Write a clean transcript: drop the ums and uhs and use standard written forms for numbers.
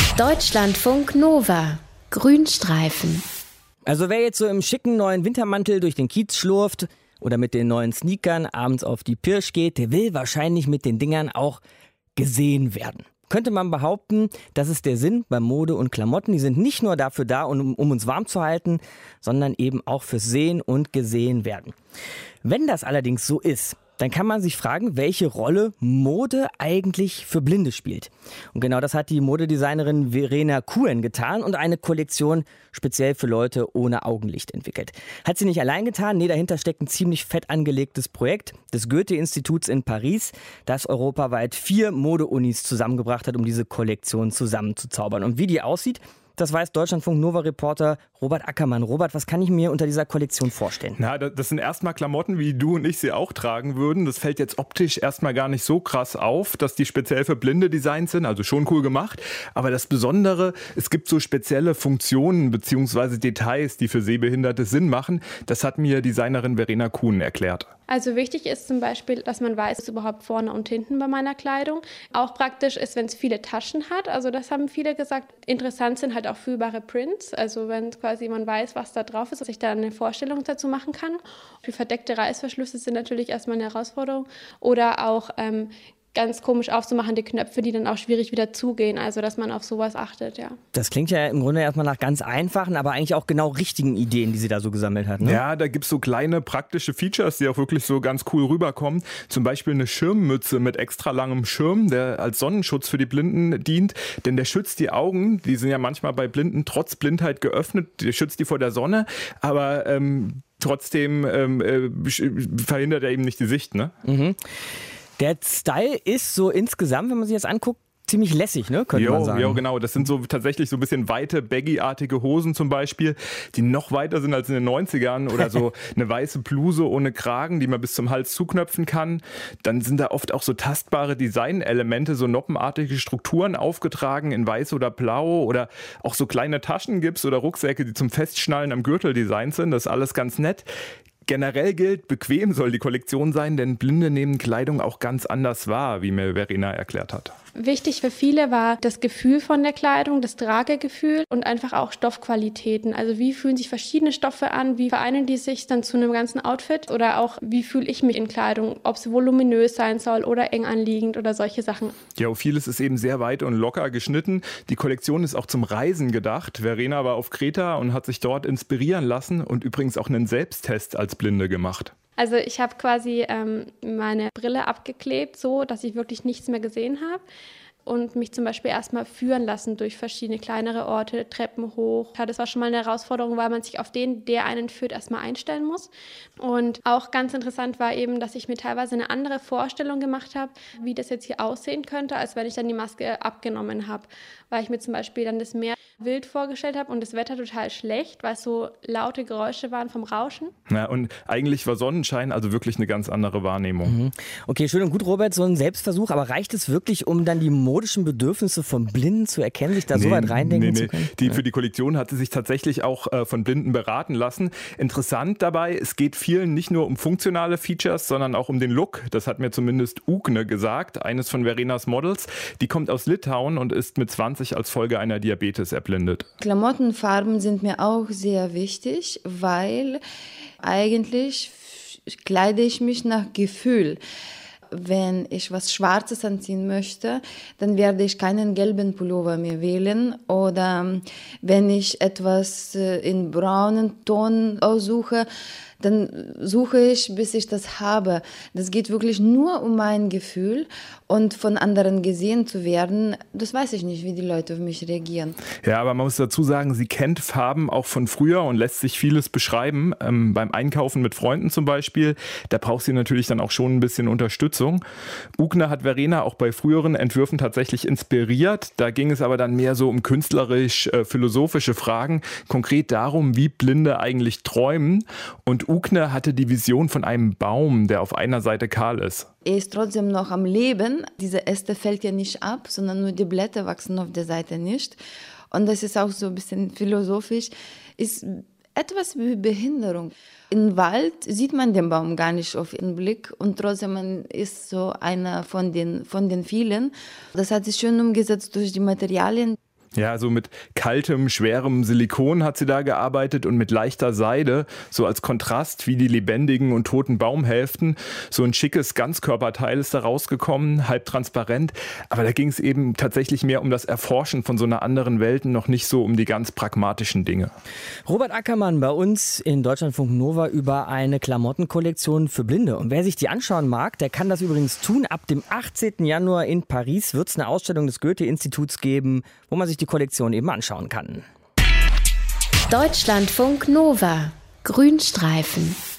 Deutschlandfunk Nova. Grünstreifen. Also wer jetzt so im schicken neuen Wintermantel durch den Kiez schlurft oder mit den neuen Sneakern abends auf die Pirsch geht, der will wahrscheinlich mit den Dingern auch gesehen werden. Könnte man behaupten, das ist der Sinn bei Mode und Klamotten. Die sind nicht nur dafür da, um uns warm zu halten, sondern eben auch fürs Sehen und gesehen werden. Wenn das allerdings so ist, dann kann man sich fragen, welche Rolle Mode eigentlich für Blinde spielt. Und genau das hat die Modedesignerin Verena Kuhn getan und eine Kollektion speziell für Leute ohne Augenlicht entwickelt. Hat sie nicht allein getan? Nee, dahinter steckt ein ziemlich fett angelegtes Projekt des Goethe-Instituts in Paris, das europaweit 4 Modeunis zusammengebracht hat, um diese Kollektion zusammenzuzaubern. Und wie die aussieht, das weiß Deutschlandfunk-Nova-Reporter Robert Ackermann. Robert, was kann ich mir unter dieser Kollektion vorstellen? Na, das sind erstmal Klamotten, wie du und ich sie auch tragen würden. Das fällt jetzt optisch erstmal gar nicht so krass auf, dass die speziell für Blinde designt sind. Also schon cool gemacht. Aber das Besondere, es gibt so spezielle Funktionen bzw. Details, die für Sehbehinderte Sinn machen. Das hat mir Designerin Verena Kuhn erklärt. Also wichtig ist zum Beispiel, dass man weiß, was überhaupt vorne und hinten bei meiner Kleidung. Auch praktisch ist, wenn es viele Taschen hat. Also das haben viele gesagt. Interessant sind halt auch fühlbare Prints. Also wenn quasi man weiß, was da drauf ist, dass ich da eine Vorstellung dazu machen kann. Die verdeckte Reißverschlüsse sind natürlich erstmal eine Herausforderung. Oder auch ganz komisch aufzumachen, die Knöpfe, die dann auch schwierig wieder zugehen. Also, dass man auf sowas achtet, ja. Das klingt ja im Grunde erstmal nach ganz einfachen, aber eigentlich auch genau richtigen Ideen, die sie da so gesammelt hat, ne? Ja, da gibt es so kleine praktische Features, die auch wirklich so ganz cool rüberkommen. Zum Beispiel eine Schirmmütze mit extra langem Schirm, der als Sonnenschutz für die Blinden dient. Denn der schützt die Augen, die sind ja manchmal bei Blinden trotz Blindheit geöffnet. Der schützt die vor der Sonne, aber trotzdem verhindert er eben nicht die Sicht, ne? Mhm. Der Style ist so insgesamt, wenn man sich das anguckt, ziemlich lässig, ne? Könnte man sagen. Ja, genau. Das sind so tatsächlich so ein bisschen weite, baggy-artige Hosen zum Beispiel, die noch weiter sind als in den 90ern oder so eine weiße Bluse ohne Kragen, die man bis zum Hals zuknöpfen kann. Dann sind da oft auch so tastbare Designelemente, so noppenartige Strukturen aufgetragen in weiß oder blau oder auch so kleine Taschengips oder Rucksäcke, die zum Festschnallen am Gürtel designt sind. Das ist alles ganz nett. Generell gilt, bequem soll die Kollektion sein, denn Blinde nehmen Kleidung auch ganz anders wahr, wie mir Verena erklärt hat. Wichtig für viele war das Gefühl von der Kleidung, das Tragegefühl und einfach auch Stoffqualitäten. Also wie fühlen sich verschiedene Stoffe an, wie vereinen die sich dann zu einem ganzen Outfit oder auch wie fühle ich mich in Kleidung, ob es voluminös sein soll oder eng anliegend oder solche Sachen. Ja, vieles ist eben sehr weit und locker geschnitten. Die Kollektion ist auch zum Reisen gedacht. Verena war auf Kreta und hat sich dort inspirieren lassen und übrigens auch einen Selbsttest als Blinde gemacht. Also ich habe quasi meine Brille abgeklebt, so dass ich wirklich nichts mehr gesehen habe und mich zum Beispiel erstmal führen lassen durch verschiedene kleinere Orte, Treppen hoch. Ja, das war schon mal eine Herausforderung, weil man sich auf den, der einen führt, erstmal einstellen muss. Und auch ganz interessant war eben, dass ich mir teilweise eine andere Vorstellung gemacht habe, wie das jetzt hier aussehen könnte, als wenn ich dann die Maske abgenommen habe. Weil ich mir zum Beispiel dann das Meer wild vorgestellt habe und das Wetter total schlecht, weil es so laute Geräusche waren vom Rauschen. Ja, und eigentlich war Sonnenschein also wirklich eine ganz andere Wahrnehmung. Mhm. Okay, schön und gut, Robert, so ein Selbstversuch, aber reicht es wirklich, um dann die modischen Bedürfnisse von Blinden zu erkennen, sich da so weit reindenken zu können? Für die Kollektion hat sie sich tatsächlich auch von Blinden beraten lassen. Interessant dabei, es geht vielen nicht nur um funktionale Features, sondern auch um den Look. Das hat mir zumindest Ugne gesagt, eines von Verenas Models. Die kommt aus Litauen und ist mit 20 als Folge einer Diabetes erblindet. Klamottenfarben sind mir auch sehr wichtig, weil eigentlich kleide ich mich nach Gefühl. Wenn ich was Schwarzes anziehen möchte, dann werde ich keinen gelben Pullover mehr wählen. Oder wenn ich etwas in braunen Ton aussuche, dann suche ich, bis ich das habe. Das geht wirklich nur um mein Gefühl und von anderen gesehen zu werden, das weiß ich nicht, wie die Leute auf mich reagieren. Ja, aber man muss dazu sagen, sie kennt Farben auch von früher und lässt sich vieles beschreiben. Beim Einkaufen mit Freunden zum Beispiel, da braucht sie natürlich dann auch schon ein bisschen Unterstützung. Ugne hat Verena auch bei früheren Entwürfen tatsächlich inspiriert. Da ging es aber dann mehr so um künstlerisch-philosophische Fragen, konkret darum, wie Blinde eigentlich träumen. Und Ugne hatte die Vision von einem Baum, der auf einer Seite kahl ist. Er ist trotzdem noch am Leben. Diese Äste fällt ja nicht ab, sondern nur die Blätter wachsen auf der Seite nicht. Und das ist auch so ein bisschen philosophisch. Ist etwas wie Behinderung. Im Wald sieht man den Baum gar nicht auf den Blick und trotzdem man ist so einer von den vielen. Das hat sich schön umgesetzt durch die Materialien. Ja, so mit kaltem, schwerem Silikon hat sie da gearbeitet und mit leichter Seide, so als Kontrast wie die lebendigen und toten Baumhälften. So ein schickes Ganzkörperteil ist da rausgekommen, halb transparent. Aber da ging es eben tatsächlich mehr um das Erforschen von so einer anderen Welt und noch nicht so um die ganz pragmatischen Dinge. Robert Ackermann bei uns in Deutschlandfunk Nova über eine Klamottenkollektion für Blinde. Und wer sich die anschauen mag, der kann das übrigens tun. Ab dem 18. Januar in Paris wird es eine Ausstellung des Goethe-Instituts geben, wo man sich die Kollektion eben anschauen kann. Deutschlandfunk Nova. Grünstreifen.